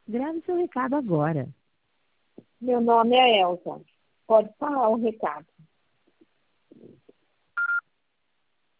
Grave seu recado agora. Meu nome é Elza. Pode falar o recado.